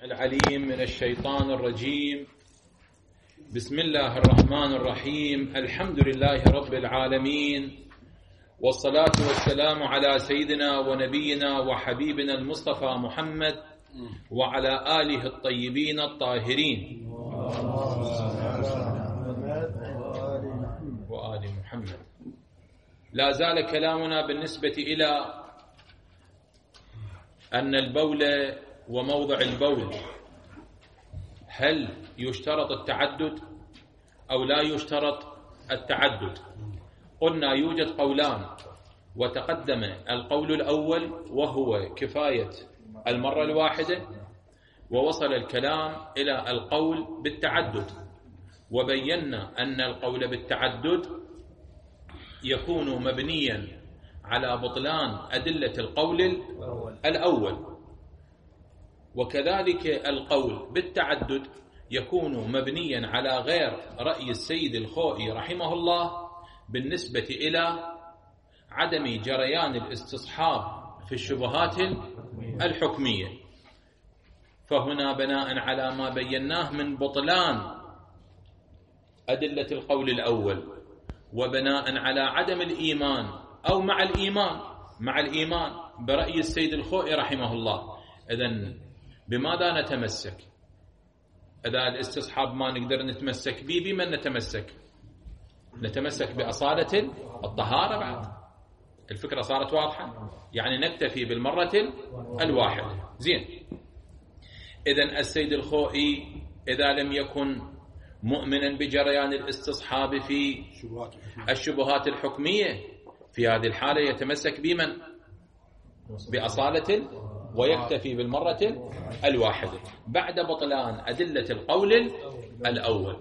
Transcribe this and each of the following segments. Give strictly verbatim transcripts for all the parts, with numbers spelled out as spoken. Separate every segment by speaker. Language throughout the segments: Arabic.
Speaker 1: العليم من الشيطان الرجيم. بسم الله الرحمن الرحيم. الحمد لله رب العالمين، والصلاة والسلام على سيدنا ونبينا وحبيبنا المصطفى محمد وعلى آله الطيبين الطاهرين وآل محمد. لا زال كلامنا بالنسبة إلى أن البول وموضع البول هل يشترط التعدد أو لا يشترط التعدد؟ قلنا يوجد قولان، وتقدم القول الأول وهو كفاية المرة الواحدة، ووصل الكلام إلى القول بالتعدد، وبينا أن القول بالتعدد يكون مبنيا على بطلان أدلة القول الأول، وكذلك القول بالتعدد يكون مبنيا على غير رأي السيد الخوئي رحمه الله بالنسبة إلى عدم جريان الاستصحاب في الشبهات الحكمية. فهنا بناء على ما بيناه من بطلان أدلة القول الأول، وبناء على عدم الإيمان أو مع الإيمان مع الإيمان برأي السيد الخوئي رحمه الله، إذن بماذا نتمسك؟ إذا الاستصحاب ما نقدر نتمسك به، بمن نتمسك؟ نتمسك بأصالة الطهارة. بعد الفكرة صارت واضحة، يعني نكتفي بالمرة الواحدة. زين، إذن السيد الخوئي إذا لم يكن مؤمنا بجريان الاستصحاب في الشبهات الحكمية، في هذه الحالة يتمسك بمن؟ بأصالة، ويكتفي بالمرة الواحدة بعد بطلان أدلة القول الأول.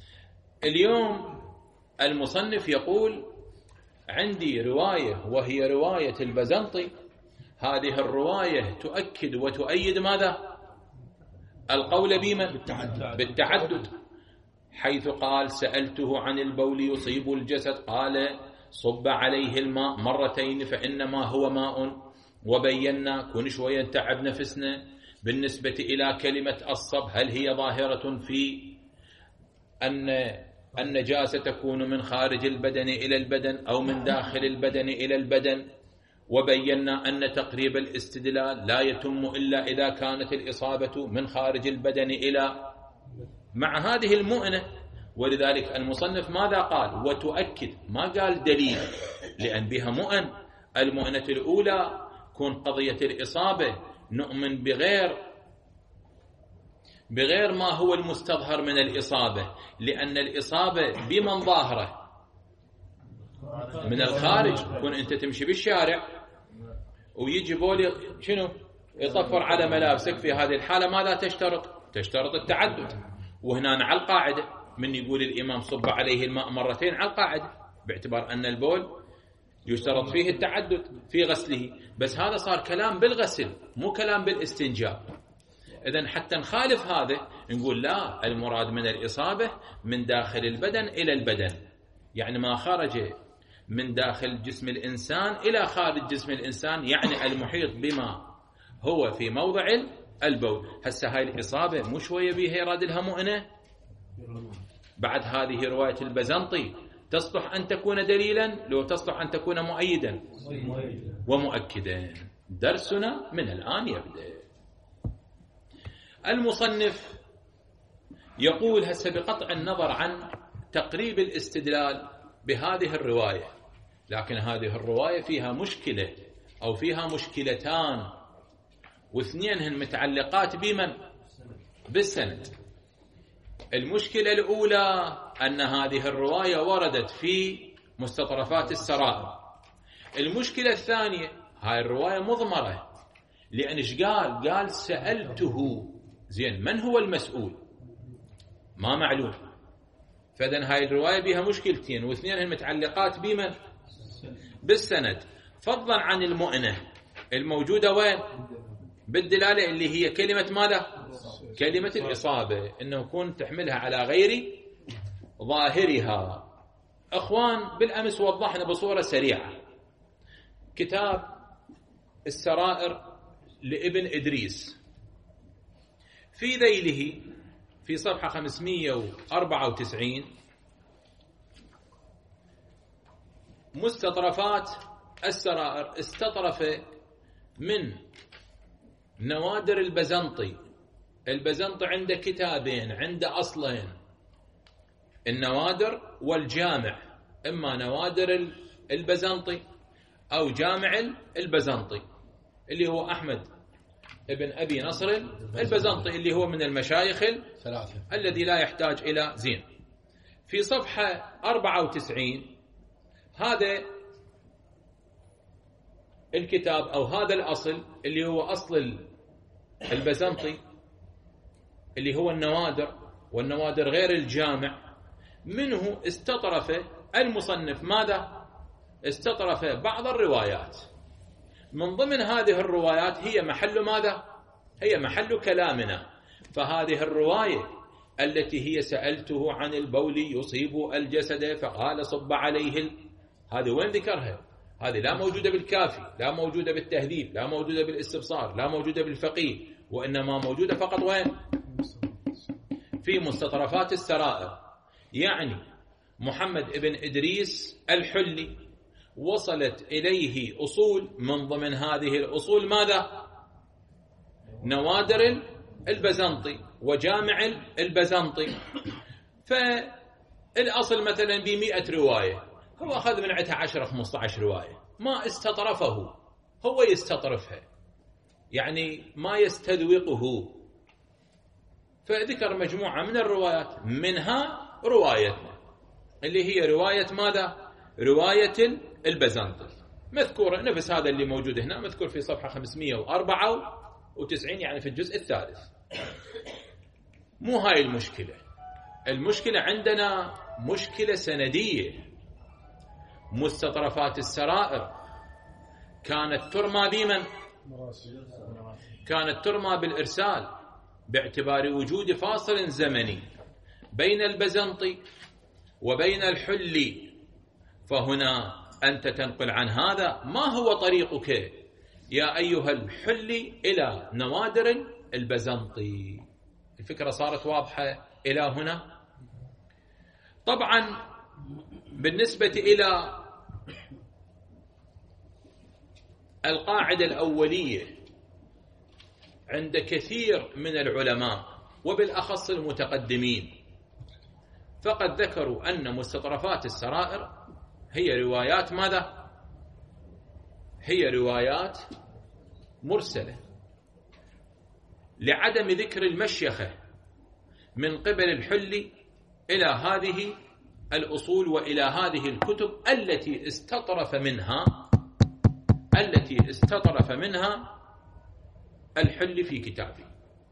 Speaker 1: اليوم المصنف يقول عندي رواية وهي رواية البزنطي، هذه الرواية تؤكد وتؤيد ماذا؟ القول بما؟ بالتعدد، حيث قال سألته عن البول يصيب الجسد قال صب عليه الماء مرتين فإنما هو ماء. وبينا كن شوية تعب نفسنا بالنسبة إلى كلمة الصب، هل هي ظاهرة في أن النجاسة تكون من خارج البدن إلى البدن أو من داخل البدن إلى البدن. وبينا أن تقريب الاستدلال لا يتم إلا إذا كانت الإصابة من خارج البدن إلى مع هذه المؤنة. ولذلك المصنف ماذا قال؟ وتؤكد، ما قال دليل، لأن بها مؤن. المؤنة الأولى كون قضية الإصابة نؤمن بغير بغير ما هو المستظهر من الإصابة، لأن الإصابة بمن ظاهرة من الخارج. كون أنت تمشي بالشارع ويجي بولي شنو يطفر على ملابسك، في هذه الحالة ماذا تشترط؟ تشترط التعدد. وهنا على القاعدة من يقول الإمام صب عليه الماء مرتين، على القاعدة باعتبار أن البول يشترط فيه التعدد في غسله، بس هذا صار كلام بالغسل مو كلام بالاستنجاء. إذن حتى نخالف هذا نقول لا، المراد من الإصابة من داخل البدن إلى البدن، يعني ما خرج من داخل جسم الإنسان إلى خارج جسم الإنسان، يعني المحيط بما هو في موضع البول. هسه هاي الإصابة مو شوية بيها يراد لها مؤنة. بعد هذه رواية البزنطي تصلح أن تكون دليلا، لو تصلح أن تكون مؤيدا ومؤكدا. درسنا من الآن يبدأ. المصنف يقول هسه بقطع النظر عن تقريب الاستدلال بهذه الرواية، لكن هذه الرواية فيها مشكلة أو فيها مشكلتان، واثنينهن متعلقات بمن؟ بالسند. المشكلة الأولى أن هذه الرواية وردت في مستطرفات السرائر. المشكلة الثانية هاي الرواية مضمرة، لأن إيش قال؟ قال سألته. زين، من هو المسؤول؟ ما معلوم. فإذن هاي الرواية بها مشكلتين، واثنينهن متعلقات بمن؟ بالسند، فضلا عن المؤنة الموجودة وين؟ بالدلالة اللي هي كلمة ماذا؟ كلمة الإصابة، إنه يكون تحملها على غير ظاهرها. أخوان بالأمس وضحنا بصورة سريعة كتاب السرائر لابن إدريس، في ذيله في صفحة خمسمئة وأربعة وتسعين مستطرفات السرائر استطرف من نوادر البزنطي. البزنطي عنده كتابين، عنده أصلين، النوادر والجامع، إما نوادر البزنطي أو جامع البزنطي اللي هو أحمد ابن أبي نصر البزنطي اللي هو من المشايخ الثلاثة الذي لا يحتاج إلى زين. في صفحة أربعة وتسعين هذا الكتاب أو هذا الأصل اللي هو أصل البزنطي اللي هو النوادر، والنوادر غير الجامع، منه استطرف المصنف ماذا؟ استطرف بعض الروايات. من ضمن هذه الروايات هي محل ماذا؟ هي محل كلامنا. فهذه الرواية التي هي سألته عن البول يصيب الجسد فقال صب عليه ال... هذه وين ذكرها؟ هذه لا موجودة بالكافي، لا موجودة بالتهذيب، لا موجودة بالاستبصار، لا موجودة بالفقيه، وإنما موجودة فقط وين؟ في مستطرفات السرائر. يعني محمد ابن إدريس الحلي وصلت إليه أصول، من ضمن هذه الأصول ماذا؟ نوادر البزنطي وجامع البزنطي. فالأصل مثلا بمئة رواية، هو أخذ من عدها عشرة خمسة عشر رواية، ما استطرفه، هو يستطرفها، يعني ما يستذوقه. فذكر مجموعة من الروايات، منها روايتنا اللي هي رواية ماذا؟ رواية البزنطي، مذكورة نفس هذا اللي موجود هنا، مذكور في صفحة خمسمئة وأربعة وتسعين يعني في الجزء الثالث. مو هاي المشكلة، المشكلة عندنا مشكلة سندية. مستطرفات السرائر كانت ترمى بمن؟ كانت ترمى بالإرسال، باعتبار وجود فاصل زمني بين البزنطي وبين الحلي. فهنا أنت تنقل عن هذا، ما هو طريقك يا أيها الحلي إلى نوادر البزنطي؟ الفكرة صارت واضحة إلى هنا. طبعا بالنسبة إلى القاعدة الأولية عند كثير من العلماء وبالأخص المتقدمين، فقد ذكروا أن مستطرفات السرائر هي روايات ماذا؟ هي روايات مرسلة، لعدم ذكر المشيخة من قبل الحلي إلى هذه الأصول وإلى هذه الكتب التي استطرف منها التي استطرف منها الحلي في كتابه.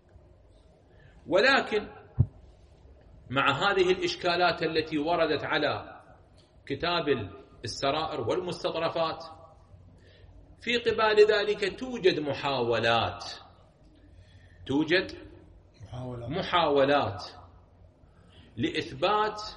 Speaker 1: ولكن مع هذه الإشكالات التي وردت على كتاب السرائر والمستطرفات، في قبال ذلك توجد محاولات توجد محاولات لإثبات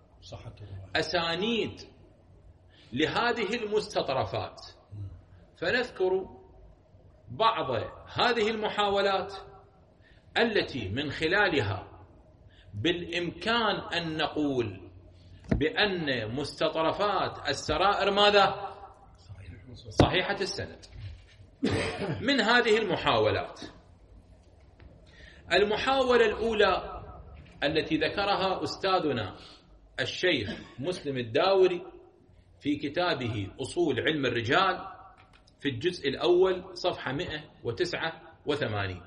Speaker 1: أسانيد لهذه المستطرفات. فنذكر بعض هذه المحاولات التي من خلالها بالإمكان أن نقول بأن مستطرفات السرائر ماذا؟ صحيحة السند. من هذه المحاولات، المحاولة الأولى التي ذكرها أستاذنا الشيخ مسلم الداوري في كتابه أصول علم الرجال في الجزء الأول صفحة مئة وتسعة وثمانين،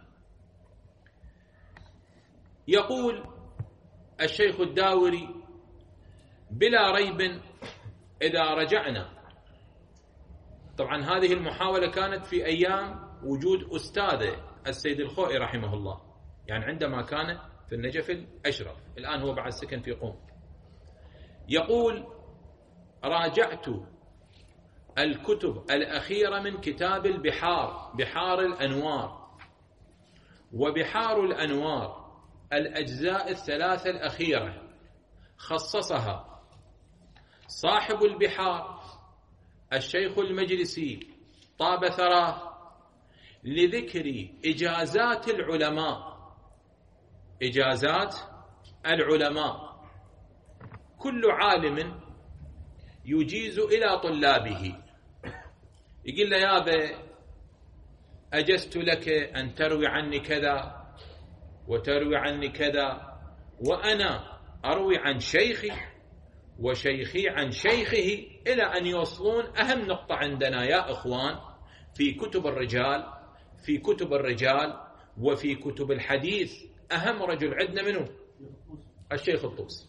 Speaker 1: يقول الشيخ الداوري: بلا ريب إذا رجعنا. طبعا هذه المحاولة كانت في أيام وجود أستاذه السيد الخوئي رحمه الله، يعني عندما كان في النجف الأشرف، الآن هو بعد سكن في قم. يقول: راجعت الكتب الأخيرة من كتاب البحار، بحار الأنوار، وبحار الأنوار الأجزاء الثلاثة الأخيرة خصصها صاحب البحار الشيخ المجلسي طاب ثراه لذكر إجازات العلماء إجازات العلماء. كل عالم يجيز إلى طلابه، يقول له يا أبا أجزت لك أن تروي عني كذا وتروي عني كذا، وأنا أروي عن شيخي وشيخي عن شيخه، إلى أن يوصلون أهم نقطة عندنا يا إخوان في كتب الرجال، في كتب الرجال وفي كتب الحديث أهم رجل عندنا منه الشيخ الطوسي.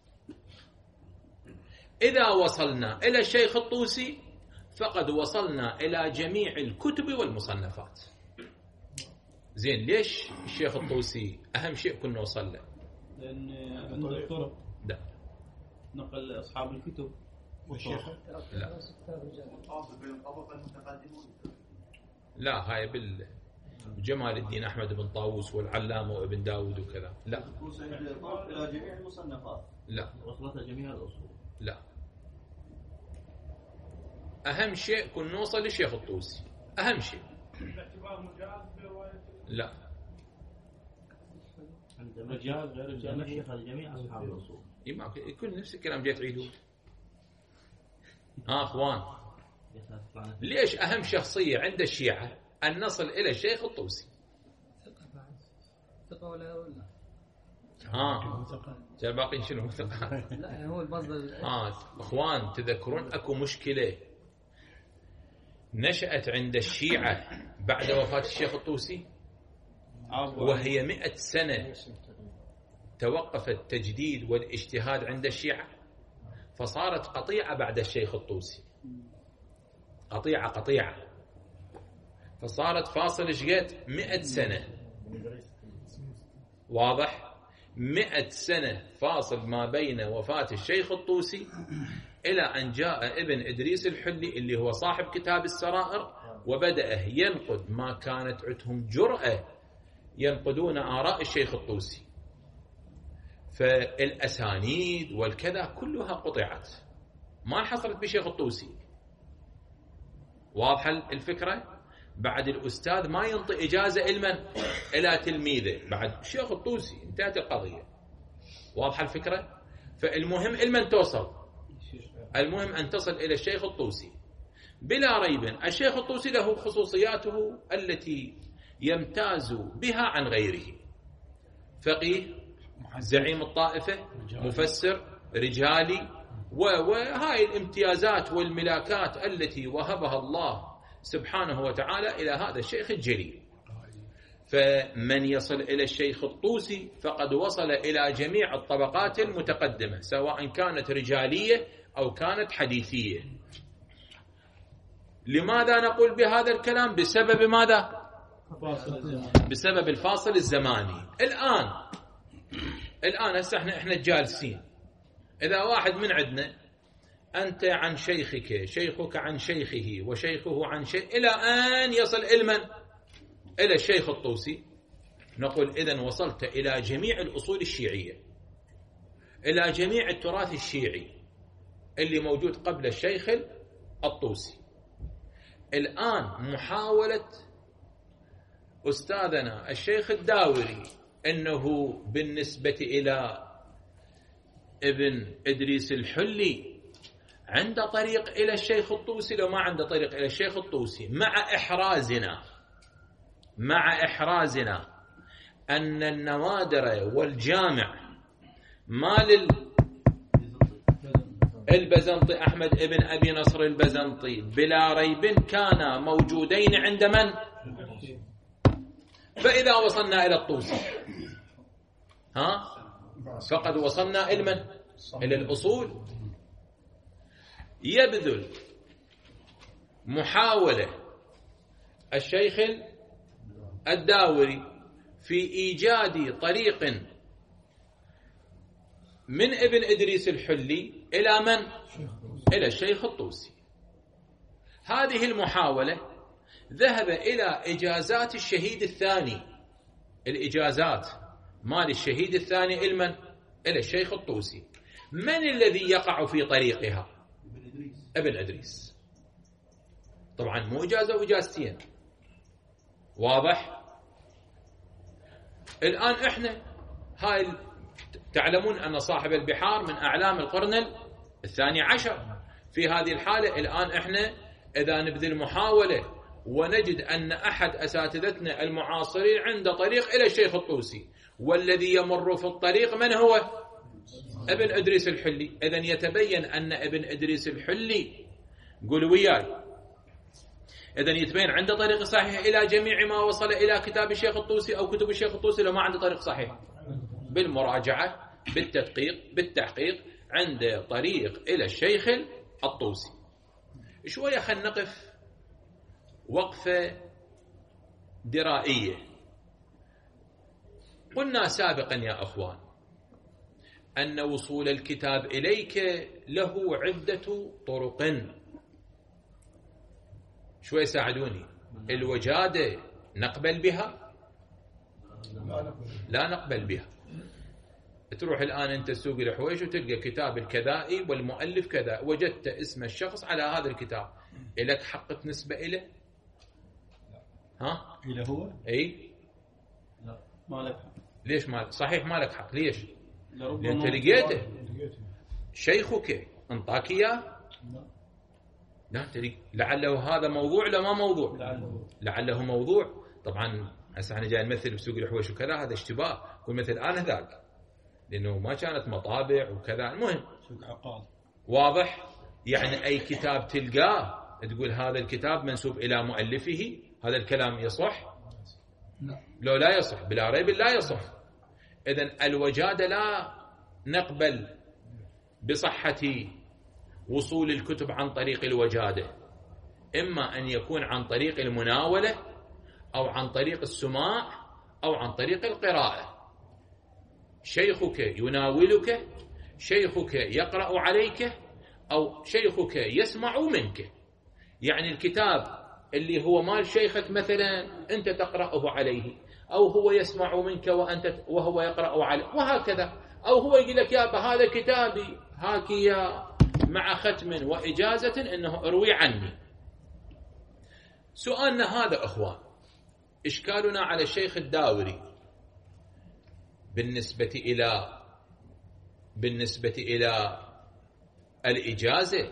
Speaker 1: إذا وصلنا إلى الشيخ الطوسي فقد وصلنا إلى جميع الكتب والمصنفات. زين، ليش الشيخ الطوسي أهم شيء كنا وصل له؟
Speaker 2: لأن عنده الطرق
Speaker 1: لا
Speaker 2: نقل أصحاب الكتب
Speaker 3: والشيخ
Speaker 1: لا لا هاي بال جمال الدين أحمد بن طاووس والعلامة وابن داود وكذا. لا
Speaker 2: إلى جميع المصنفات،
Speaker 1: لا
Speaker 2: وصلتها جميع الأصول.
Speaker 1: لا، أهم شيء كن نوصل للشيخ الطوسي، أهم شيء. لا،
Speaker 2: مجاز غير الشيخ لجميع أصحاب الأصول.
Speaker 1: يكون نفس الكلام جاي تعيدوه. ها أخوان، ليش أهم شخصية عند الشيعة أن نصل إلى الشيخ الطوسي؟
Speaker 4: ثقة ولا ولا
Speaker 1: ها جاء باقي شنو ثقة؟
Speaker 4: لا هو المصدر.
Speaker 1: ها أخوان، تذكرون أكو مشكلة نشأت عند الشيعة بعد وفاة الشيخ الطوسي، وهي مئة سنة توقف التجديد والاجتهاد عند الشيعة، فصارت قطيعة بعد الشيخ الطوسي، قطيعة قطيعة، فصارت فاصل شقد مئة سنة. واضح؟ مئة سنة فاصل ما بين وفاة الشيخ الطوسي إلى أن جاء ابن إدريس الحلي اللي هو صاحب كتاب السرائر، وبدأ ينقد ما كانت عندهم جرأة ينقدون آراء الشيخ الطوسي، فالأسانيد والكذا كلها قطعت، ما حصلت بشيخ الطوسي. واضحة الفكرة؟ بعد الأستاذ ما ينطي إجازة إلمن إلى تلميذه، بعد الشيخ الطوسي انتهت القضية. واضحة الفكرة؟ فالمهم إلمن توصل، المهم أن تصل إلى الشيخ الطوسي. بلا ريب الشيخ الطوسي له خصوصياته التي يمتاز بها عن غيره: فقيه، زعيم الطائفة، مفسر، رجالي، وهاي الامتيازات والملاكات التي وهبها الله سبحانه وتعالى إلى هذا الشيخ الجليل. فمن يصل إلى الشيخ الطوسي فقد وصل إلى جميع الطبقات المتقدمة، سواء كانت رجالية أو كانت حديثية. لماذا نقول بهذا الكلام؟ بسبب ماذا؟ بسبب الفاصل الزماني. الآن الآن هسه احنا احنا جالسين، إذا واحد من عندنا أنت عن شيخك، شيخك عن شيخه، وشيخه عن شيخ، إلى أن يصل إلمن إلى الشيخ الطوسي، نقول إذن وصلت إلى جميع الأصول الشيعية، إلى جميع التراث الشيعي اللي موجود قبل الشيخ الطوسي. الآن محاولة أستاذنا الشيخ الداوري أنه بالنسبة إلى ابن إدريس الحلي عنده طريق إلى الشيخ الطوسي، لو ما عنده طريق إلى الشيخ الطوسي، مع إحرازنا مع إحرازنا أن النوادر والجامع مال البزنطي أحمد ابن أبي نصر البزنطي بلا ريب كانا موجودين عند من؟ فإذا وصلنا إلى الطوسي ها فقد وصلنا إلى من؟ إلى الأصول. يبذل محاولة الشيخ الداوري في إيجاد طريق من ابن إدريس الحلي إلى من؟ إلى الشيخ الطوسي. هذه المحاولة ذهب إلى إجازات الشهيد الثاني، الإجازات مال الشهيد الثاني إلى من؟ إلى الشيخ الطوسي. من الذي يقع في طريقها؟ ابن إدريس. طبعا مو إجازة وإجازتين. واضح؟ الآن إحنا هاي تعلمون أن صاحب البحار من أعلام القرن الثاني عشر. في هذه الحالة الآن إحنا إذا نبذل محاولة ونجد أن أحد أساتذتنا المعاصرين عنده طريق إلى الشيخ الطوسي، والذي يمر في الطريق من هو؟ ابن إدريس الحلي. إذن يتبين أن ابن إدريس الحلي، قولوا وياي، إذن يتبين عنده طريق صحيح إلى جميع ما وصل إلى كتاب الشيخ الطوسي أو كتب الشيخ الطوسي، لو ما عنده طريق صحيح بالمراجعة بالتدقيق بالتحقيق عنده طريق إلى الشيخ الطوسي. شوية خلينا نقف وقفة درائية. قلنا سابقا يا أخوان أن وصول الكتاب إليك له عدة طرق. شوية ساعدوني. الوجادة نقبل بها؟ لا نقبل بها. تروح الآن أنت السوق الحويش وتلقى كتاب الكذائي والمؤلف كذا، وجدت اسم الشخص على هذا الكتاب، إلك حق تنسبة إليه؟ ها؟
Speaker 3: إلى هو؟
Speaker 1: أي؟
Speaker 2: لا ما لك حق.
Speaker 1: ليش ما صحيح ما لك حق؟ ليش؟
Speaker 2: لأن
Speaker 1: أنت لقيته شيخك انطاك إياه؟ لا تلقى. لعله هذا موضوع لا ما موضوع؟
Speaker 2: لعله
Speaker 1: لعله موضوع. طبعا هسه احنا جاي نمثل بسوق الحويش وكذا، هذا اشتباه. كل مثل انا ذاك لانه ما كانت مطابع وكذا. المهم
Speaker 3: سوق عقال
Speaker 1: واضح. يعني اي كتاب تلقاه تقول هذا الكتاب منسوب الى مؤلفه، هذا الكلام يصح؟ لو لا يصح بلا ريب لا يصح. اذن الوجادة لا نقبل بصحة وصول الكتب عن طريق الوجادة، إما أن يكون عن طريق المناولة أو عن طريق السماع أو عن طريق القراءة. شيخك يناولك، شيخك يقرأ عليك، أو شيخك يسمع منك. يعني الكتاب اللي هو مال شيخك مثلا أنت تقرأه عليه، أو هو يسمع منك وأنت وهو يقرأ عليه، وهكذا. أو هو يقول لك يا هذا كتابي هاك يا مع ختم وإجازة أنه اروي عني. سؤالنا هذا أخوان، إشكالنا على الشيخ الداوري بالنسبة إلى بالنسبة إلى الإجازة،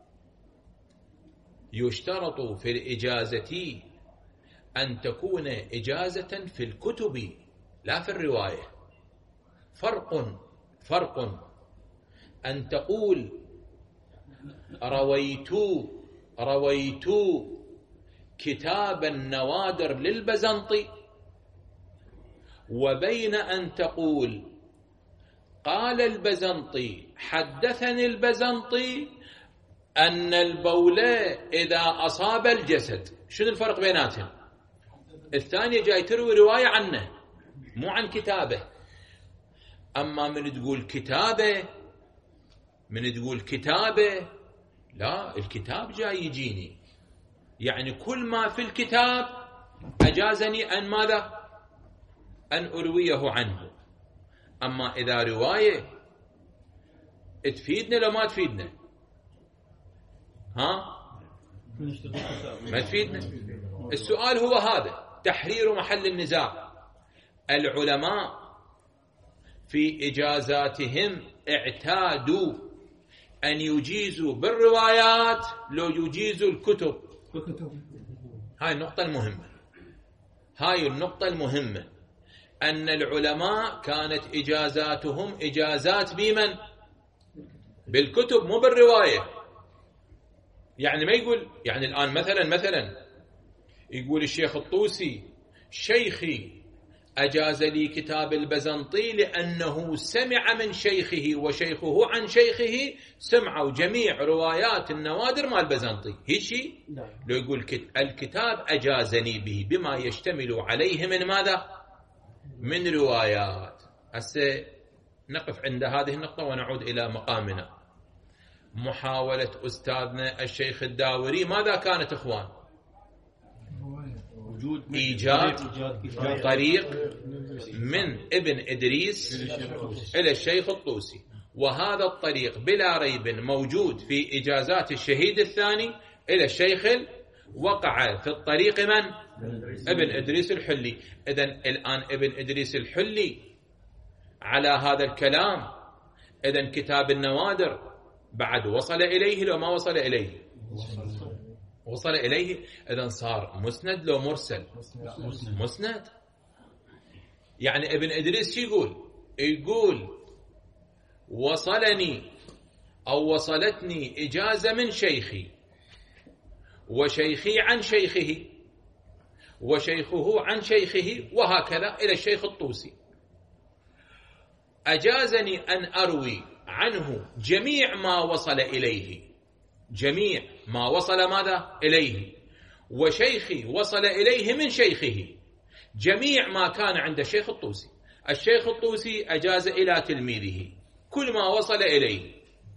Speaker 1: يشترط في الإجازة أن تكون إجازة في الكتب لا في الرواية. فرق فرق أن تقول رويت رويت كتاب النوادر للبزنطي، وبين أن تقول قال البزنطي حدثني البزنطي أن البول إذا أصاب الجسد. شنو الفرق بيناتهم؟ الثانية جاي تروي رواية عنه مو عن كتابه. أما من تقول كتابه من تقول كتابه لا، الكتاب جاي يجيني، يعني كل ما في الكتاب أجازني أن ماذا؟ أن أرويه عنه. أما إذا رواية تفيدنا لو ما تفيدنا؟ ها؟ ما تفيدنا. السؤال هو هذا، تحرير محل النزاع. العلماء في إجازاتهم اعتادوا أن يجيزوا بالروايات لو يجيزوا الكتب. هاي النقطة المهمة، هاي النقطة المهمة أن العلماء كانت إجازاتهم إجازات بمن؟ بالكتب مو بالرواية. يعني ما يقول يعني الآن مثلا مثلا يقول الشيخ الطوسي شيخي أجاز لي كتاب البزنطي لأنه سمع من شيخه وشيخه عن شيخه سمعوا جميع روايات النوادر مال البزنطي. هيك لو يقول الكتاب أجازني به بما يشتمل عليه من ماذا؟ من روايات. هسه نقف عند هذه النقطة ونعود إلى مقامنا. محاولة أستاذنا الشيخ الداوري ماذا كانت إخوان؟ إيجاد طريق من ابن إدريس إلى الشيخ الطوسي، وهذا الطريق بلا ريب موجود في إجازات الشهيد الثاني إلى الشيخ. وقع في الطريق من؟ ابن إدريس الحلي. إذن الآن ابن إدريس الحلي على هذا الكلام. إذن كتاب النوادر بعد وصل إليه لو ما وصل إليه؟ وصل إليه. إذن صار مسند لو مرسل؟ مسند. يعني ابن إدريس شو يقول؟ يقول وصلني أو وصلتني إجازة من شيخي، وشيخي عن شيخه، وشيخه عن شيخه، وهكذا إلى الشيخ الطوسي. أجازني أن أروي عنه جميع ما وصل إليه، جميع ما وصل ماذا إليه، وشيخي وصل إليه من شيخه، جميع ما كان عند الشيخ الطوسي. الشيخ الطوسي أجاز إلى تلميذه كل ما وصل إليه،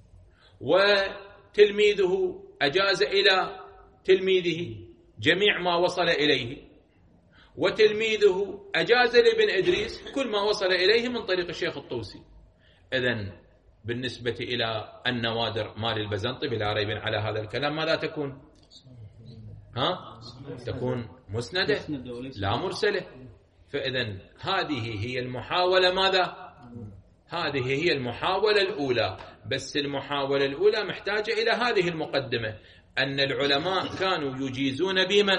Speaker 1: وتلميذه أجاز إلى تلميذه جميع ما وصل إليه، وتلميذه أجاز لابن إدريس كل ما وصل إليه من طريق الشيخ الطوسي. إذن بالنسبة إلى النوادر مال البزنطي بلا ريب على هذا الكلام ماذا تكون؟ ها؟ تكون مسندة لا مرسلة. فإذن هذه هي المحاولة ماذا؟ هذه هي المحاولة الأولى. بس المحاولة الأولى محتاجة إلى هذه المقدمة، أن العلماء كانوا يجيزون بمن؟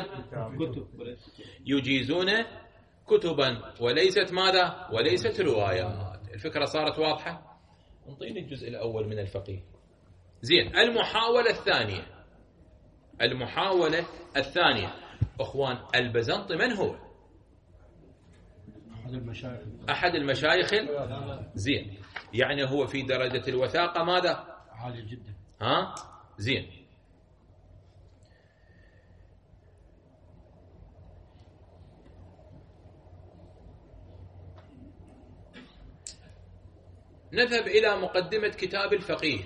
Speaker 1: يجيزون كتبا وليست ماذا؟ وليست روايات. الفكرة صارت واضحة؟ انطيني الجزء الأول من الفقيه. زين. المحاولة الثانية، المحاولة الثانية أخوان، البزنطي من هو؟ أحد المشايخ. زين. يعني هو في درجة الوثاقة ماذا؟
Speaker 3: عالي جدا.
Speaker 1: ها؟ زين. نذهب إلى مقدمة كتاب الفقيه.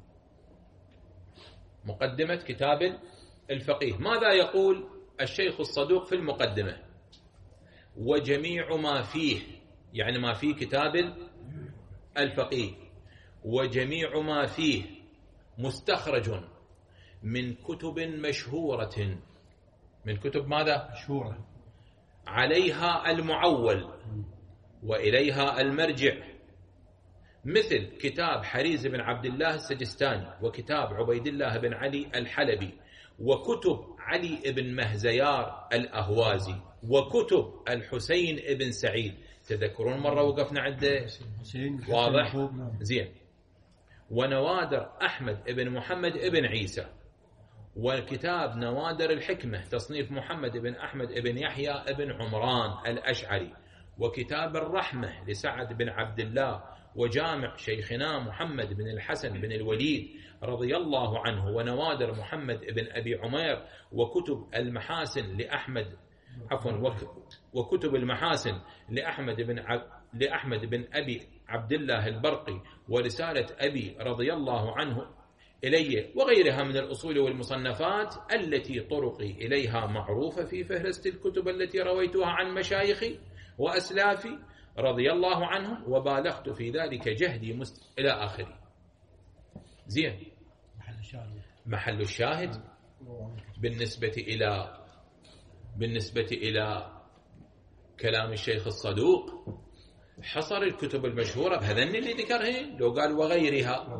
Speaker 1: مقدمة كتاب الفقيه ماذا يقول الشيخ الصدوق في المقدمة؟ وجميع ما فيه، يعني ما فيه كتاب الفقيه، وجميع ما فيه مستخرج من كتب مشهورة. من كتب ماذا؟
Speaker 3: مشهورة. عليها
Speaker 1: المعول وإليها المرجع، مثل كتاب حريز بن عبد الله السجستاني، وكتاب عبيد الله بن علي الحلبي، وكتب علي بن مهزيار الأهوازي، وكتب الحسين بن سعيد. تذكرون مرة وقفنا عنده؟ واضح؟ زين. ونوادر أحمد بن محمد بن عيسى، وكتاب نوادر الحكمة تصنيف محمد بن أحمد بن يحيى بن عمران الأشعري، وكتاب الرحمة لسعد بن عبد الله، وجامع شيخنا محمد بن الحسن بن الوليد رضي الله عنه، ونوادر محمد بن أبي عمير، وكتب المحاسن لأحمد عفوا وكتب المحاسن لأحمد بن عب لأحمد بن أبي عبد الله البرقي، ورسالة أبي رضي الله عنه إلي، وغيرها من الأصول والمصنفات التي طرقي إليها معروفة في فهرست الكتب التي رويتها عن مشايخي وأسلافي رضي الله عنهم، وبالغت في ذلك جهدي مست... إلى آخره. زين. محل الشاهد بالنسبة إلى بالنسبة إلى كلام الشيخ الصدوق حصر الكتب المشهورة بهذن اللي ذكرهن، لو قال وغيرها.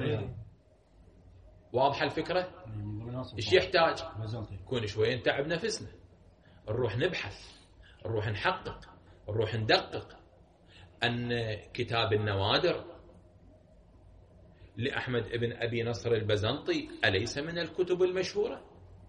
Speaker 1: واضحة الفكرة؟ إيش يحتاج؟ يكون شوية نتعب نفسنا، نروح نبحث، نروح نحقق، نروح ندقق أن كتاب النوادر لأحمد ابن أبي نصر البزنطي أليس من الكتب المشهورة؟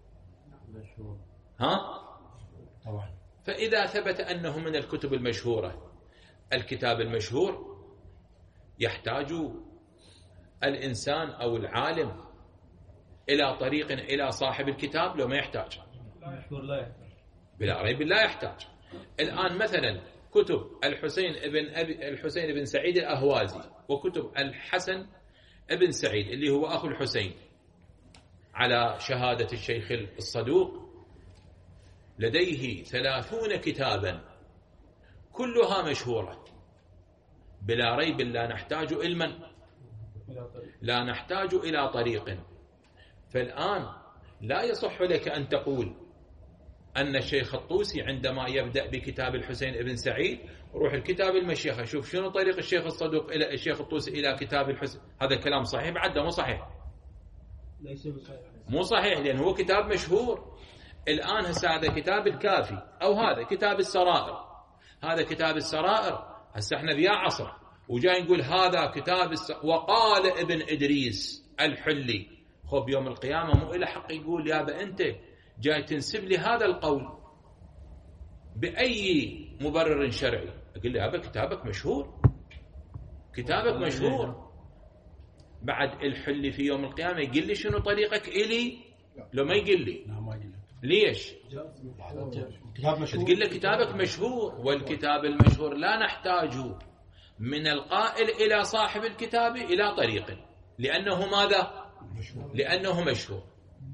Speaker 1: ها؟ طبعا. فإذا ثبت أنه من الكتب المشهورة، الكتاب المشهور يحتاج الإنسان أو العالم إلى طريق إلى صاحب الكتاب لو ما يحتاج؟ بلا ريب لا يحتاج. الآن مثلا كتب الحسين ابن أبي الحسين بن سعيد الأهوازي، وكتب الحسن ابن سعيد اللي هو أخو الحسين، على شهادة الشيخ الصدوق لديه ثلاثون كتابا كلها مشهورة، بلا ريب لا نحتاج علما، لا نحتاج إلى طريق. فالآن لا يصح لك أن تقول أن الشيخ الطوسي عندما يبدأ بكتاب الحسين بن سعيد روح الكتاب المشيخة شوف شنو طريق الشيخ الصدوق إلى الشيخ الطوسي إلى كتاب الحسن. هذا كلام صحيح بعد مو صحيح؟
Speaker 2: ليس بصحيح.
Speaker 1: مو صحيح لأن هو كتاب مشهور. الآن هسه هذا كتاب الكافي أو هذا كتاب السرائر. هذا كتاب السرائر هسه احنا ذي عصر وجاي نقول هذا كتاب الس... وقال ابن إدريس الحلي. خب يوم القيامة مو إله حق يقول يابا أنت جاي تنسب لي هذا القول بأي مبرر شرعي؟ أقول له يابا كتابك مشهور، كتابك مشهور. بعد الحلي في يوم القيامة يقول لي شنو طريقك إلي؟ لو ما يقول لي ليش؟ تقول له كتابك مشهور، والكتاب المشهور لا نحتاج من القائل إلى صاحب الكتاب إلى طريق، لأنه ماذا؟ لأنه مشهور.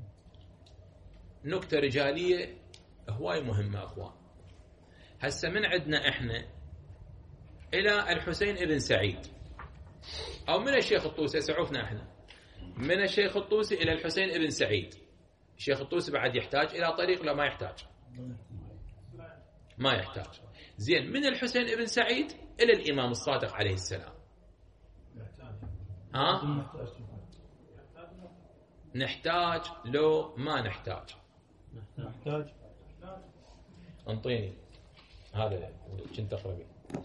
Speaker 1: نكتة رجالية هواي مهمة أخوان. هسه من عندنا إحنا إلى الحسين ابن سعيد أو من الشيخ الطوسي، سعوفنا إحنا من الشيخ الطوسي إلى الحسين ابن سعيد. الشيخ الطوسي بعد يحتاج إلى طريق؟ لا ما يحتاج، ما يحتاج. زين من الحسين ابن سعيد إلى الإمام الصادق عليه السلام ها؟ نحتاج لو ما نحتاج؟
Speaker 2: نحتاج.
Speaker 1: انطيني هذا كنت أقربي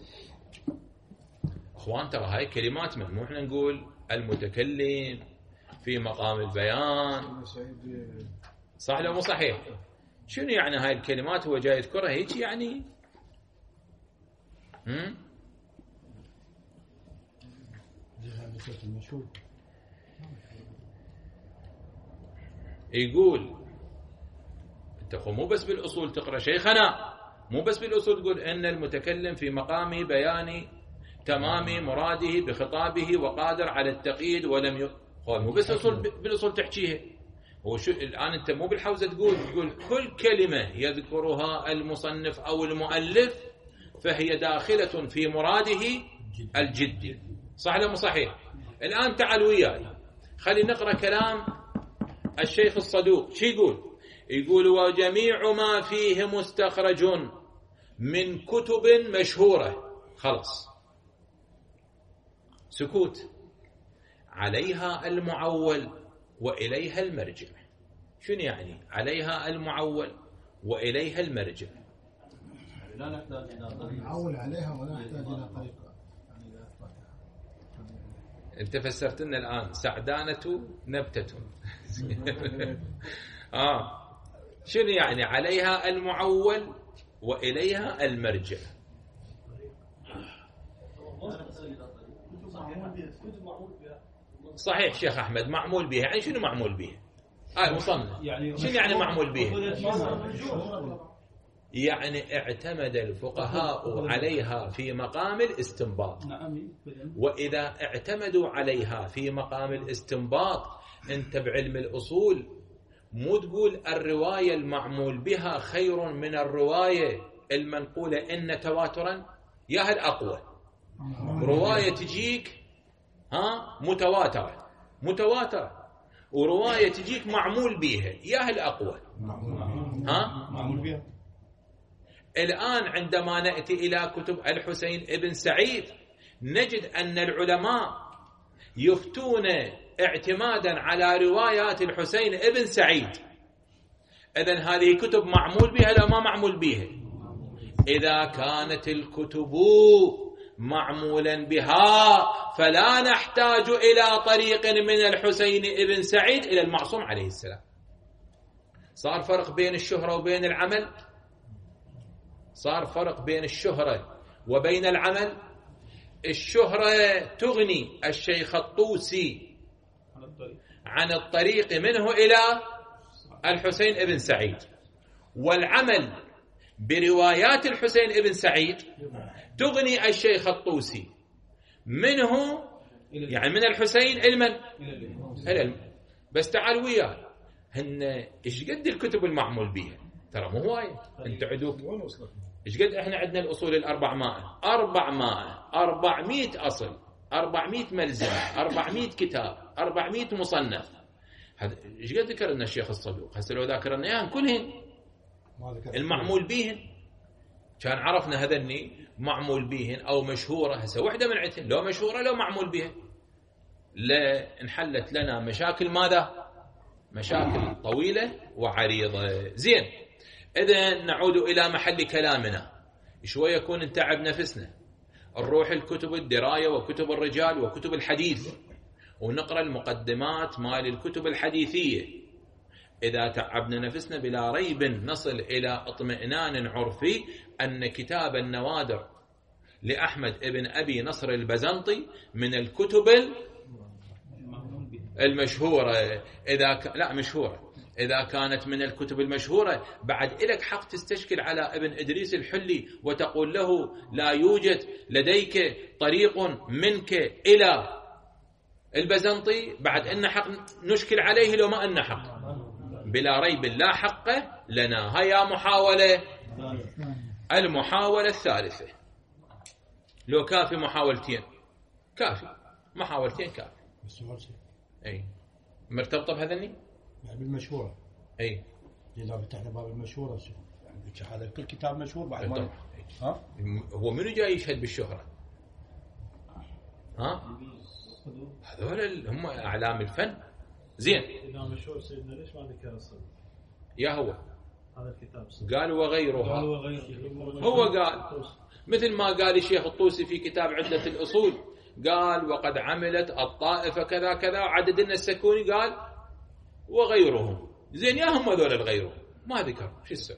Speaker 1: أخوان. ترى هاي كلمات من مو احنا نقول المتكلم في مقام البيان، صح لو مو صحيح؟ شنو يعني هاي الكلمات هو جاي يذكرها هيك يعني؟ هم؟ يقول انت خو مو بس بالاصول تقرا شيخنا، مو بس بالاصول تقول ان المتكلم في مقام بيان تمام مراده بخطابه وقادر على التقييد ولم ي... مو بس اصول بالاصول تحكيها. هو شو الان انت مو بالحوزه تقول تقول كل كلمه يذكرها المصنف او المؤلف فهي داخله في مراده الجدي، صح ولا مو صحيح؟ الان تعال وياي خلينا نقرا كلام الشيخ الصدوق. شو يقول؟ يقول وجميع ما فيه مستخرج من كتب مشهورة. خلاص سكوت. عليها المعول وإليها المرجع. شنو يعني عليها المعول وإليها المرجع؟
Speaker 2: لا نحتاج إلى طريقة.
Speaker 5: المعول عليها ولا نحتاج إلى طريقة.
Speaker 1: انت فسرت لنا الآن سعدانة نبتة. آه شنو يعني عليها المعول وإليها المرجع؟ صحيح شيخ أحمد معمول بها. يعني شنو معمول بها؟ آه مصنف يعني شنو يعني معمول بها؟ يعني اعتمد الفقهاء عليها في مقام الاستنباط. وإذا اعتمدوا عليها في مقام الاستنباط انت بعلم الأصول مو تقول الرواية المعمول بها خير من الرواية المنقولة إن تواترا يا الأقوى. رواية تجيك ها متواترة متواترة ورواية تجيك معمول بها يا الأقوى ها
Speaker 2: معمول بها.
Speaker 1: الآن عندما نأتي إلى كتب الحسين ابن سعيد نجد أن العلماء يفتون اعتمادا على روايات الحسين ابن سعيد. إذن هذه كتب معمول بها لا ما معمول بها؟ إذا كانت الكتب معمولا بها فلا نحتاج إلى طريق من الحسين ابن سعيد إلى المعصوم عليه السلام. صار فرق بين الشهرة وبين العمل. صار فرق بين الشهرة وبين العمل. الشهرة تغني الشيخ الطوسي عن الطريق منه إلى الحسين ابن سعيد، والعمل بروايات الحسين ابن سعيد تغني الشيخ الطوسي منه يعني من الحسين علما العلم. بس تعال وياي هن ايش قد الكتب المعمول بها؟ ترى مو هوايه. انت عدوك ايش قد احنا عندنا الاصول الاربعمائة أربعمائة أربعمائة اصل أربعمائة ملزمه أربعمائة كتاب أربعمائة مصنف. هذا ايش قد ذكر لنا الشيخ الصدوق؟ هسه لو ذاكرنا اياهم كلهن المعمول بهن كان عرفنا هذني معمول بهن أو مشهورة. هسه وحدة من عتهن لو مشهورة لو معمول بها، لا انحلت لنا مشاكل ماذا؟ مشاكل طويلة وعريضة. زين، إذا نعود إلى محل كلامنا، شوية يكون نتعب نفسنا، نروح الكتب الدراية وكتب الرجال وكتب الحديث ونقرأ المقدمات مال الكتب الحديثية. إذا تعبنا نفسنا بلا ريب نصل إلى اطمئنان عرفي أن كتاب النوادر لأحمد ابن أبي نصر البزنطي من الكتب المشهورة. إذا ك... لا مشهورة، إذا كانت من الكتب المشهورة بعد إلك حق تستشكل على ابن إدريس الحلي وتقول له لا يوجد لديك طريق منك إلى البزنطي، بعد أن حق نشكل عليه لو ما أن حق. بلا ريب لا حق لنا. هيا محاولة، المحاولة الثالثة. لو كافي محاولتين كافي، محاولتين كافي. أي مرتبطة بهذني
Speaker 5: يعني بالمشهورة.
Speaker 1: أي
Speaker 5: إذا فتحنا باب المشهورة يعني هذا كل كتاب مشهور بعد ما
Speaker 1: ها هو منو جاي يشهد بالشهرة؟ ها هذول هم أعلام الفن. زين،
Speaker 2: إذا مشهور سيدنا ليش ما ذكر الصدق؟
Speaker 1: يا هو
Speaker 2: هذا الكتاب
Speaker 1: قال وغيرها.
Speaker 2: هو غير
Speaker 1: هو قال مثل ما قال الشيخ الطوسي في كتاب عدة الأصول، قال وقد عملت الطائفة كذا كذا، عدد لنا السكوني قال وغيرهم. زين، يا هم ذول الغيرهم ما ذكر شو السبب؟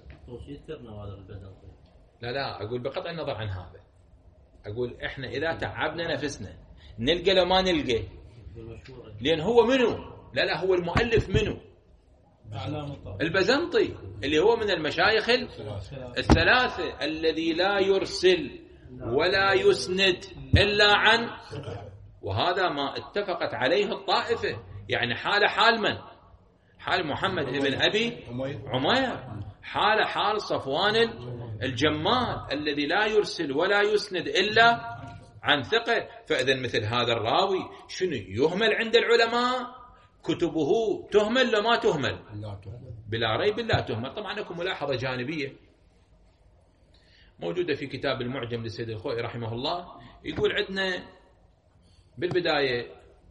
Speaker 1: لا لا أقول بقطع النظر عن هذا، أقول إحنا إذا تعبنا نفسنا نلقى لو ما نلقى، لأن هو منو؟ لا لا هو المؤلف منو؟ البزنطي اللي هو من المشايخ الثلاثة الذي لا يرسل ولا يسند إلا عن، وهذا ما اتفقت عليه الطائفة. يعني حال حال من؟ حال محمد ابن أبي عمير، حال حال صفوان الجمال الذي لا يرسل ولا يسند إلا عن ثقة. فإذا مثل هذا الراوي شنو يهمل عند العلماء؟ كتبه تهمل لما تهمل؟ بلا ريب لا تهمل. طبعا لكم ملاحظة جانبية موجودة في كتاب المعجم للسيد الخوئي رحمه الله، يقول عندنا بالبداية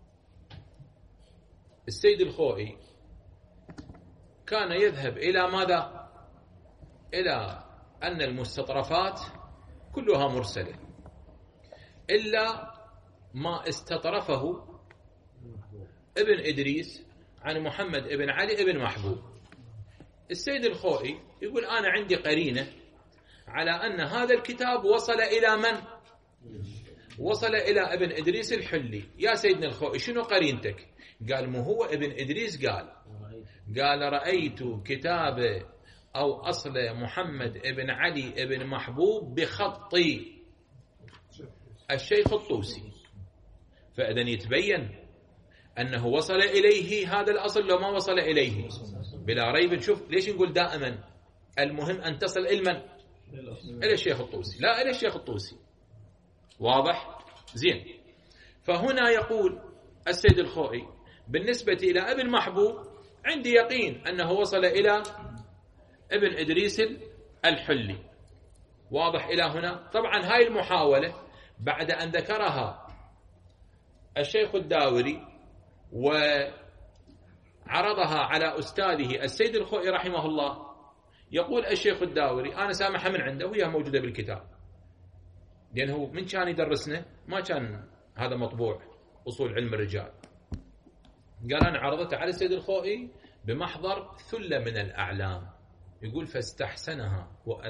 Speaker 1: السيد الخوئي كان يذهب إلى ماذا؟ إلى أن المستطرفات كلها مرسلة إلا ما استطرفه ابن إدريس عن محمد ابن علي ابن محبوب. السيد الخوئي يقول أنا عندي قرينة على أن هذا الكتاب وصل إلى من؟ وصل إلى ابن إدريس الحلي. يا سيدنا الخوئي شنو قرينتك؟ قال مو هو ابن إدريس قال قال رأيت كتاب أو أصل محمد ابن علي ابن محبوب بخطي الشيخ الطوسي. فإذن يتبين أنه وصل إليه هذا الأصل لو ما وصل إليه بلا ريب. شوف ليش نقول دائما المهم أن تصل إلى إلى الشيخ الطوسي لا إلى الشيخ الطوسي. واضح؟ زين. فهنا يقول السيد الخوئي بالنسبة إلى ابن محبوب عندي يقين أنه وصل إلى ابن إدريس الحلي. واضح إلى هنا؟ طبعا هاي المحاولة بعد أن ذكرها الشيخ الداوري وعرضها على أستاذه السيد الخوئي رحمه الله، يقول الشيخ الداوري أنا سامحها من عنده وهي موجودة بالكتاب، لأنه من كان يدرسنا ما كان هذا مطبوع أصول علم الرجال. قال أنا عرضتها على السيد الخوئي بمحضر ثلة من الأعلام. يقول فاستحسنها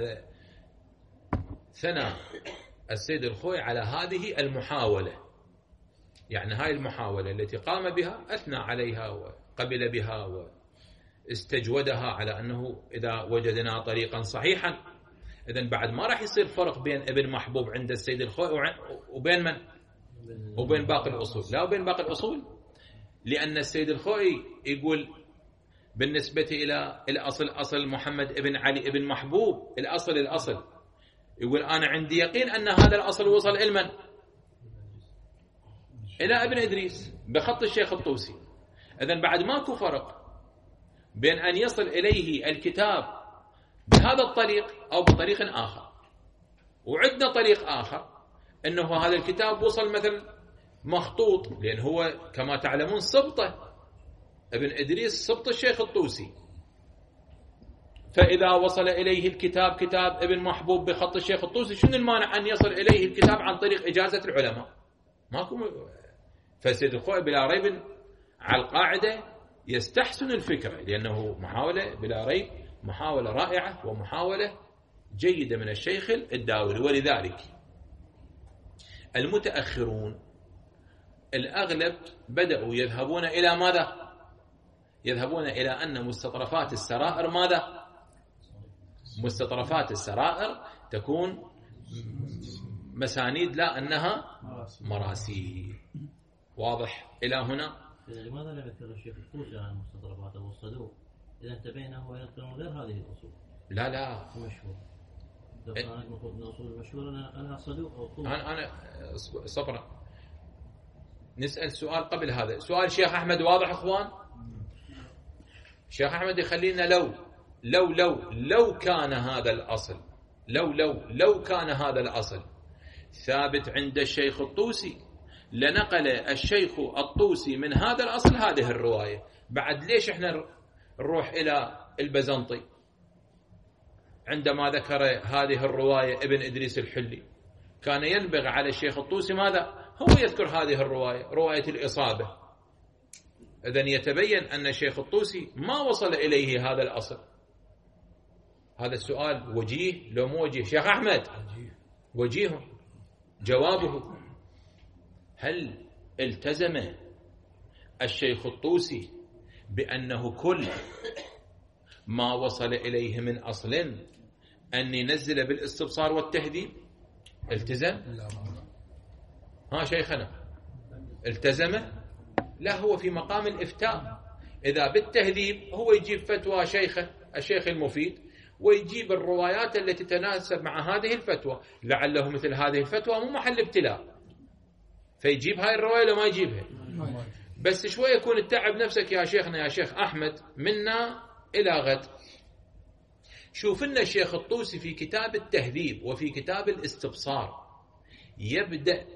Speaker 1: وثنى السيد الخوئي على هذه المحاولة. يعني هاي المحاولة التي قام بها أثنى عليها وقبل بها واستجودها على أنه إذا وجدنا طريقا صحيحا. إذن بعد ما راح يصير فرق بين ابن محبوب عند السيد الخوئي وبين من؟ وبين باقي الأصول. لا وبين باقي الأصول، لأن السيد الخوئي يقول بالنسبة إلى الأصل أصل محمد ابن علي ابن محبوب الأصل الأصل يقول أنا عندي يقين أن هذا الأصل وصل إلى من؟ إلى ابن إدريس بخط الشيخ الطوسي. إذن بعد ماكو فرق بين أن يصل إليه الكتاب بهذا الطريق أو بطريق آخر. وعندنا طريق آخر أنه هذا الكتاب وصل مثل مخطوط، لأن هو كما تعلمون سبطة ابن إدريس، سبط الشيخ الطوسي، فإذا وصل إليه الكتاب كتاب ابن محبوب بخط الشيخ الطوسي، شنو المانع أن يصل إليه الكتاب عن طريق إجازة العلماء؟ ماكو. فسيد الخوئي بلا ريب على القاعدة يستحسن الفكرة، لأنه محاولة بلا ريب محاولة رائعة ومحاولة جيدة من الشيخ الداوري. ولذلك المتأخرون الأغلب بدأوا يذهبون إلى ماذا؟ يذهبون إلى أن مستطرفات السرائر ماذا؟ مستطرفات السرائر تكون مسانيد لا أنها مراسيل. واضح إلى هنا؟
Speaker 3: لماذا لم يذكر الشيخ الطوسي عن المستطرفات أو الصدوق إذا انتبهنا هو يذكر غير هذه الأصول؟
Speaker 1: لا لا
Speaker 3: مشهور من الأصول المشهورة أنها صدوق أو طوسي.
Speaker 1: أنا أنا صبرا نسأل سؤال قبل هذا. سؤال شيخ أحمد واضح أخوان؟ شيخ أحمد يخلينا لو لو لو لو كان هذا الأصل لو لو لو كان هذا الأصل ثابت عند الشيخ الطوسي لنقل الشيخ الطوسي من هذا الأصل هذه الرواية. بعد ليش احنا نروح إلى البزنطي عندما ذكر هذه الرواية ابن إدريس الحلي؟ كان ينبغي على الشيخ الطوسي ماذا؟ هو يذكر هذه الرواية، رواية الإصابة. إذن يتبين أن الشيخ الطوسي ما وصل إليه هذا الأصل. هذا السؤال وجيه لو مو وجيه؟ شيخ أحمد وجيه. جوابه: هل التزم الشيخ الطوسي بأنه كل ما وصل إليه من أصل أن ينزل بالاستبصار والتهذيب؟ التزم؟ ها شيخنا التزم؟ لا، هو في مقام الإفتاء. إذا بالتهذيب هو يجيب فتوى شيخه الشيخ المفيد ويجيب الروايات التي تتناسب مع هذه الفتوى، لعله مثل هذه الفتوى مو محل ابتلاء فيجيب هاي الرواية لو ما يجيبها. بس شوية يكون التعب نفسك يا شيخنا يا شيخ أحمد منا إلى غد. شوف لنا الشيخ الطوسي في كتاب التهذيب وفي كتاب الاستبصار يبدأ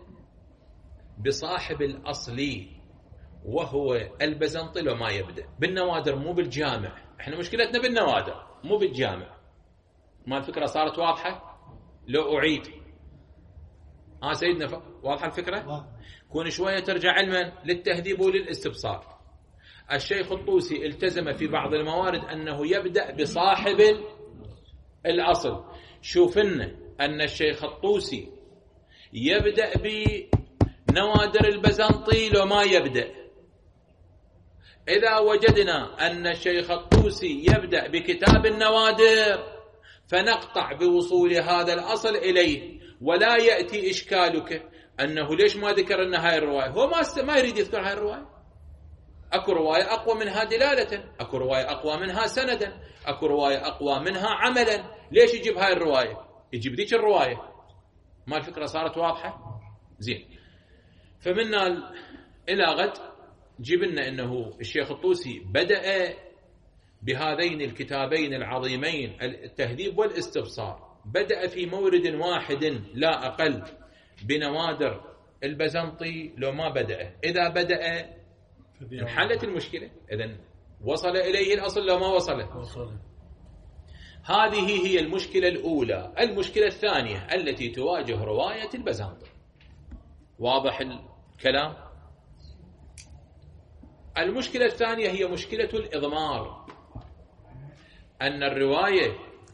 Speaker 1: بصاحب الأصلي وهو البزنطي لو ما يبدأ بالنوادر مو بالجامع. احنا مشكلتنا بالنوادر مو بالجامع. ما الفكرة صارت واضحة؟ لو أعيد ها سيدنا واضحة الفكرة؟ كون شوية ترجع علما للتهذيب وللاستبصار. الشيخ الطوسي التزم في بعض الموارد أنه يبدأ بصاحب الأصل. شوفنا أن الشيخ الطوسي يبدأ بنوادر البزنطي لو ما يبدأ. إذا وجدنا أن الشيخ الطوسي يبدأ بكتاب النوادر فنقطع بوصول هذا الأصل إليه، ولا يأتي إشكالك أنه ليش ما ذكر أن هاي الرواية. هو ما ما يريد يذكر هاي الرواية. أكو رواية أقوى منها دلالة، أكو رواية أقوى منها سندا، أكو رواية أقوى منها عملا. ليش يجيب هاي الرواية؟ يجيب ذيك الرواية. ما الفكرة صارت واضحة؟ زين. فمنا إلى غد جبنا أنه الشيخ الطوسي بدأ بهذين الكتابين العظيمين التهذيب والاستبصار، بدأ في مورد واحد لا أقل بنوادر البزنطي لو ما بدأ. إذا بدأ انحلت المشكلة. إذن وصل إليه الأصل لو ما وصله. هذه هي المشكلة الأولى. المشكلة الثانية التي تواجه رواية البزنطي. واضح الكلام؟ المشكلة الثانية هي مشكلة الإضمار. أن الرواية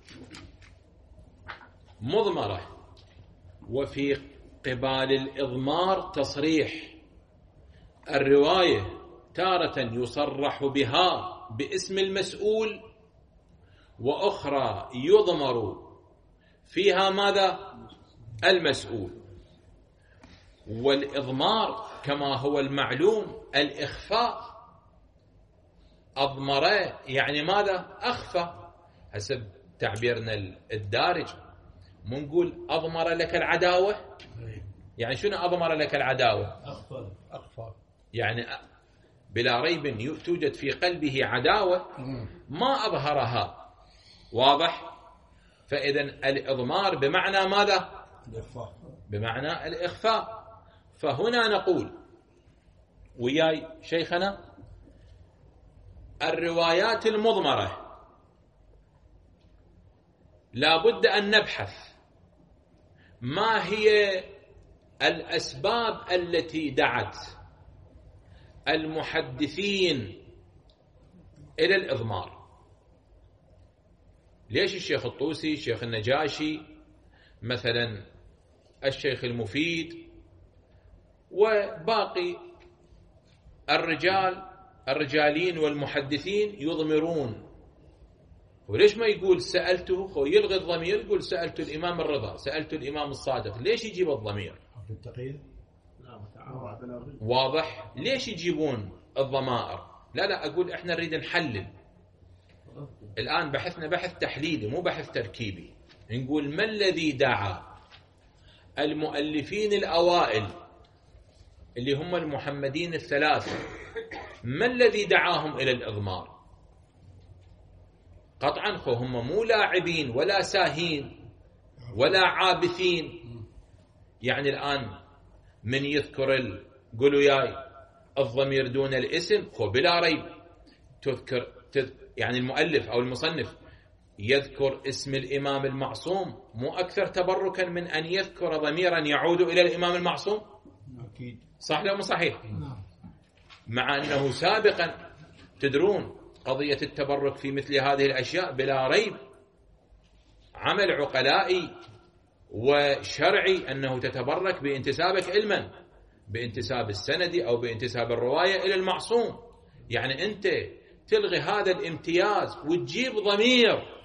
Speaker 1: مضمرة وفي قبال الإضمار تصريح. الرواية تارة يصرح بها باسم المسؤول وأخرى يضمر فيها ماذا؟ المسؤول. والإضمار كما هو المعلوم الإخفاء. أضمر يعني ماذا؟ أخفى. حسب تعبيرنا الدارج مو نقول أضمر لك العداوة. يعني شنو أضمر لك العداوة؟
Speaker 5: أخفى أخفى
Speaker 1: يعني بلا ريب توجد في قلبه عداوة ما أظهرها. واضح؟ فإذا الإضمار بمعنى ماذا؟
Speaker 5: الإخفاء.
Speaker 1: بمعنى الإخفاء. فهنا نقول وياي شيخنا الروايات المضمرة لا بد أن نبحث ما هي الأسباب التي دعت المحدثين إلى الإضمار. ليش الشيخ الطوسي، الشيخ النجاشي، مثلا الشيخ المفيد وباقي الرجال الرجالين والمحدثين يضمرون؟ وليش ما يقول سألته، هو يلغي الضمير، يقول سألت الإمام الرضا، سألت الإمام الصادق؟ ليش يجيب الضمير؟
Speaker 5: التقية
Speaker 1: واضح؟ ليش يجيبون الضمائر؟ لا لا أقول إحنا نريد نحلل الآن، بحثنا بحث تحليلي مو بحث تركيبي. نقول ما الذي دعا المؤلفين الأوائل اللي هم المحمدين الثلاثة، ما الذي دعاهم إلى الإضمار؟ قطعا هم مو لاعبين ولا ساهين ولا عابثين. يعني الآن من يذكر ال... قولوا ياي الضمير دون الاسم، هو بلا ريب تذكر تذ... يعني المؤلف أو المصنف يذكر اسم الإمام المعصوم مو أكثر تبركا من أن يذكر ضميرا يعود إلى الإمام المعصوم؟
Speaker 5: أكيد.
Speaker 1: صح لا مو صحيح؟ مع أنه سابقا تدرون قضية التبرك في مثل هذه الأشياء بلا ريب عمل عقلائي وشرعي، أنه تتبرك بانتسابك علما، بانتساب السند أو بانتساب الرواية إلى المعصوم. يعني أنت تلغي هذا الامتياز وتجيب ضمير،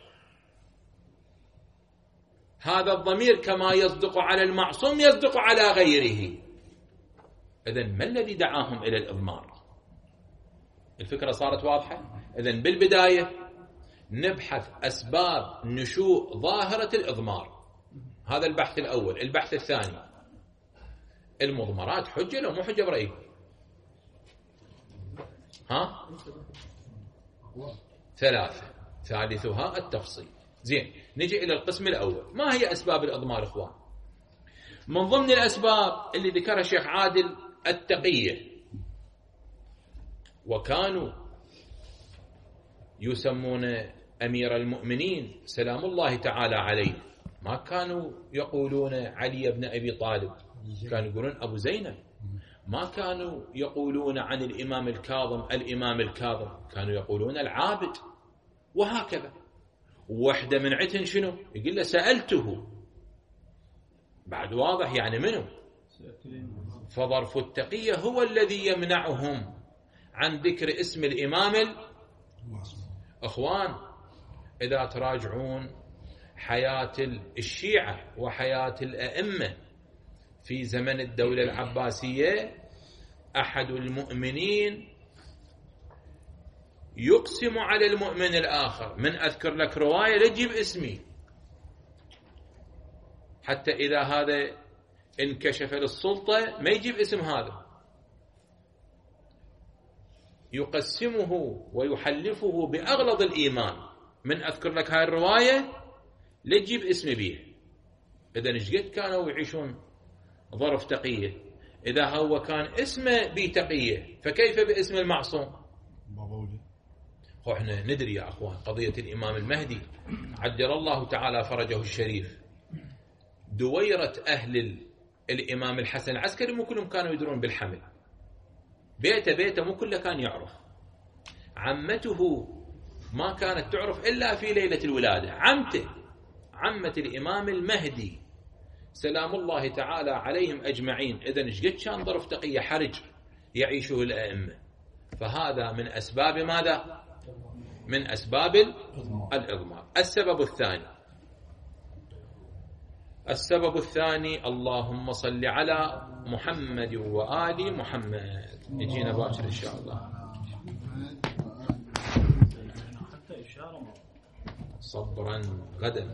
Speaker 1: هذا الضمير كما يصدق على المعصوم يصدق على غيره. إذن ما الذي دعاهم إلى الإضمار؟ الفكرة صارت واضحة؟ إذن بالبداية نبحث أسباب نشوء ظاهرة الإضمار، هذا البحث الأول. البحث الثاني، المضمرات حجة لو مو حجة برأيكم؟ ها؟ ثلاثة، ثالثها التفصيل. زين، نجي إلى القسم الأول، ما هي أسباب الإضمار إخوان؟ من ضمن الأسباب اللي ذكرها الشيخ عادل التقية، وكانوا يسمون أمير المؤمنين سلام الله تعالى عليه، ما كانوا يقولون علي بن أبي طالب، كانوا يقولون أبو زينب. ما كانوا يقولون عن الإمام الكاظم الإمام الكاظم، كانوا يقولون العابد، وهكذا. وحدة من عتن شنو؟ يقول له سألته، بعد واضح يعني منه. فظرف التقية هو الذي يمنعهم عن ذكر اسم الإمام. أخوان إذا تراجعون حياة الشيعة وحياة الأئمة في زمن الدولة العباسية، أحد المؤمنين يقسم على المؤمن الآخر، من أذكر لك رواية لا تجيب اسمي، حتى إذا هذا انكشف للسلطة ما يجيب اسم هذا، يقسمه ويحلفه بأغلظ الإيمان، من أذكر لك هاي الرواية لا تجيب اسمي بيه. إذا نشقد كانوا يعيشون ظرف تقية؟ إذا هو كان اسمه بتقية فكيف باسم المعصوم؟ وإحنا ندري يا أخوان قضية الإمام المهدي عجل الله تعالى فرجه الشريف، دويرة أهل الإمام الحسن العسكري مو كلهم كانوا يدرون بالحمل، بيته بيته مو كله كان يعرف، عمته ما كانت تعرف إلا في ليلة الولادة، عمته عمة الإمام المهدي سلام الله تعالى عليهم أجمعين. إذن إيش قد كان ظرف تقية حرج يعيشه الأئمة؟ فهذا من أسباب ماذا؟ من أسباب الإضمار. السبب الثاني، السبب الثاني اللهم صل على محمد وآل محمد، يجينا باكر إن شاء الله. صبرا غدا.